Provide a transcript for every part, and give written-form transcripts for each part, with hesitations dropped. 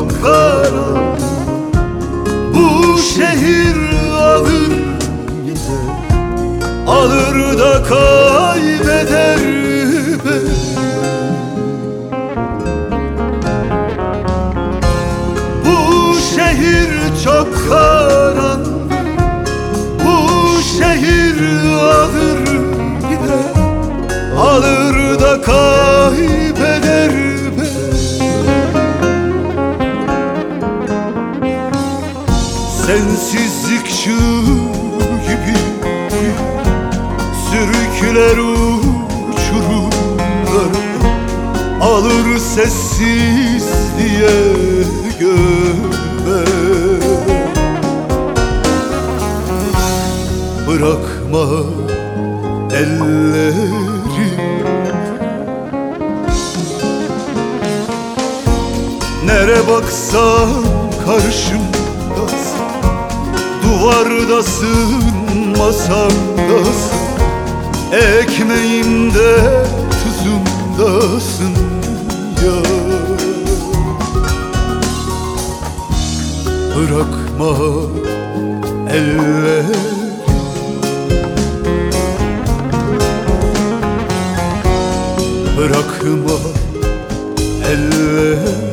çok karanlık. Bu şehir alır gider, alır da kaybeder beni. Bu şehir çok karanlık. Bu şehir alır gider, alır da kaybeder beni. Sensizlik şu gibi sürükler uçurumlar, alır sessizliğe gömer. Bırakma elleri, nere baksan karşımdasın. Duvardasın, masamdasın, ekmeğimde tuzumdasın ya. Bırakma elleri, bırakma elleri.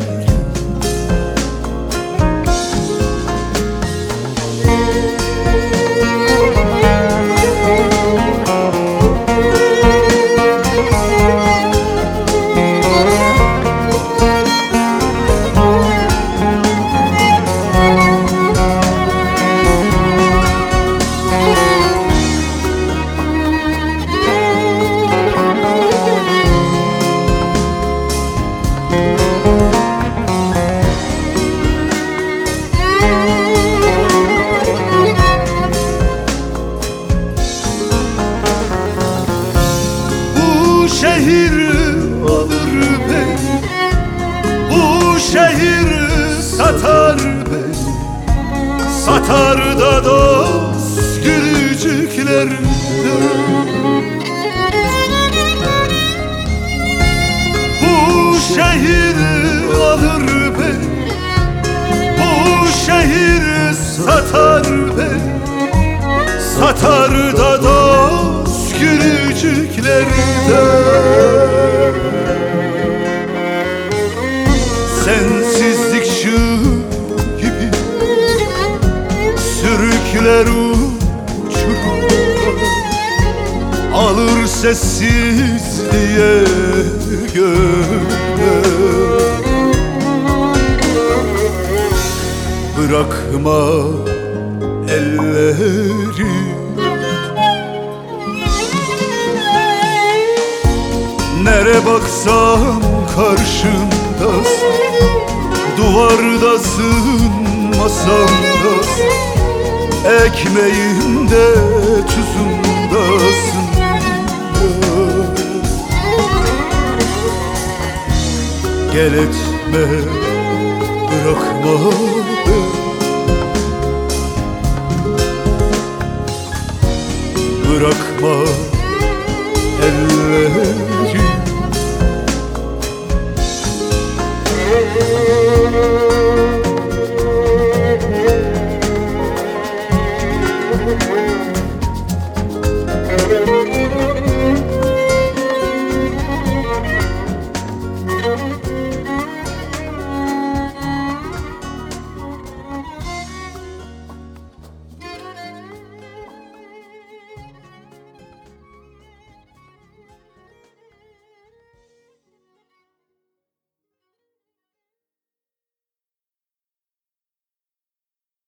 Bu şehir alır beni, bu şehir satar beni. Satar da dost gülücüklerinde. Bu şehir alır beni, bu şehir satar beni. Satar da dost gülücüklerde. Sensizlik şu gibi sürükler uçurumlar, alır sessizliğe gömer. Bırakma elleri, nere baksam karşımdasın. Duvardasın, masamdasın, ekmeğimde tuzumdasın ya. Gel etme, bırakma beni. Bırakma elleri.